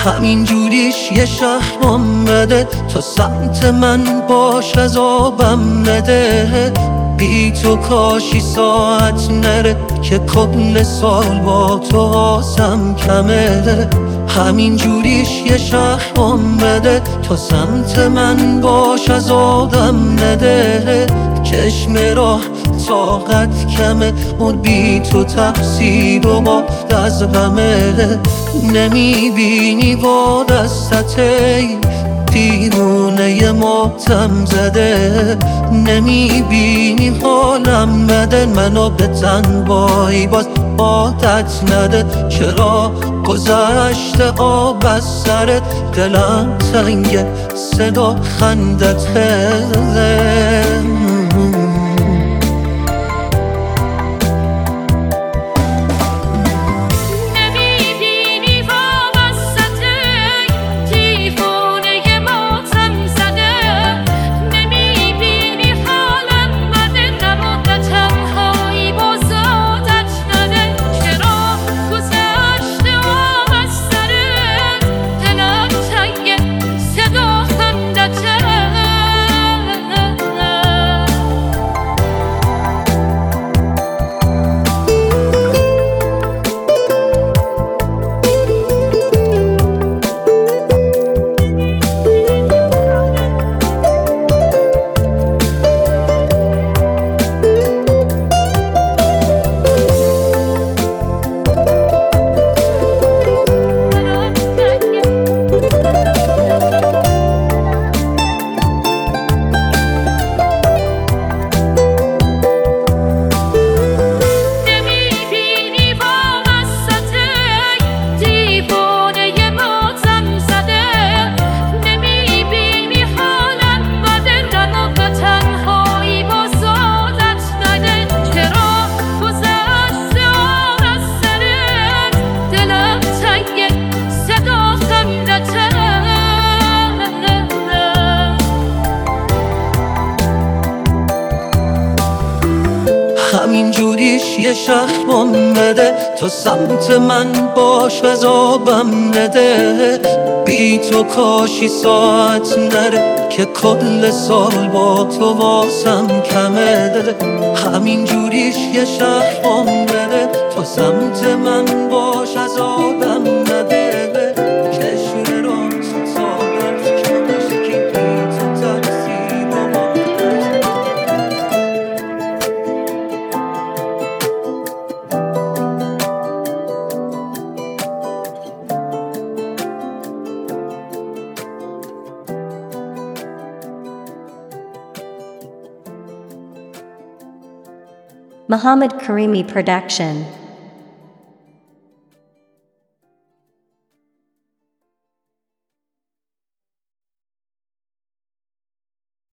همین جوریش یه شهرم بده، تا سمت من باش عذابم نده. بی تو کاشی ساعت نره، که کل سال با تو واسم کمه. همین جوریش یه شهرم بده، تا سمت من باش عذابم نده. چشم راه طاقت کمه، اور بی تو تقصیر و باد از غمه. نمیبینی با دستته دیوونه ماتم زده، نمیبینی حالم بده، منو به تنهایی باز عادت نده. چرا گذشته آب از سرت، دلم تنگه صدا خندته. همین جوریش یه شهرم بده، تا سمت من باش عذابم نده. بی تو کاشی ساعت نره، که کل سال با تو واسم کمه. همین جوریش یه شهرم بده، تا سمت من باش عذابم نده. چشم را طاقت کمه، که بی تو تقصیر و باد. Muhammad Karimi Production.